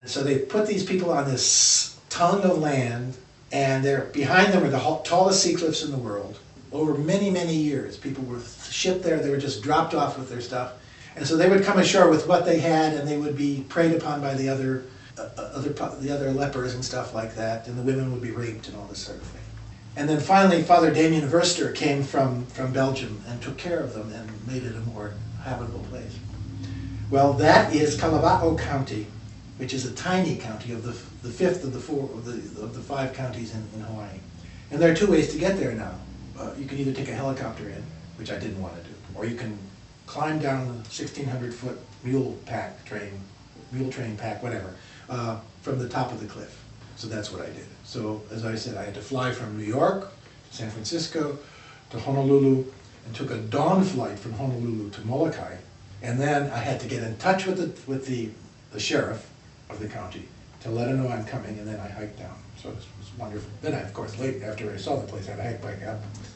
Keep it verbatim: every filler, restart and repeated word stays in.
So they put these people on this tongue of land, and they're, behind them are the tallest sea cliffs in the world. Over many, many years, people were shipped there, they were just dropped off with their stuff. And so they would come ashore with what they had, and they would be preyed upon by the other, uh, other, the other lepers and stuff like that, and the women would be raped and all this sort of thing. And then finally, Father Damien Verster came from, from Belgium and took care of them and made it a more habitable place. Well, that is Kalava'o County, which is a tiny county of the, the fifth of the four of the, of the five counties in, in Hawaii. And there are two ways to get there now. Uh, you can either take a helicopter in, which I didn't want to do, or you can climb down the sixteen hundred foot mule pack train, mule train pack, whatever, uh, from the top of the cliff. So that's what I did. So as I said, I had to fly from New York to San Francisco to Honolulu, and took a dawn flight from Honolulu to Molokai. And then I had to get in touch with the, with the, the sheriff of the county to let him know I'm coming, and then I hiked down. So it was wonderful. Then I, of course, late after I saw the place, I had to hike back up.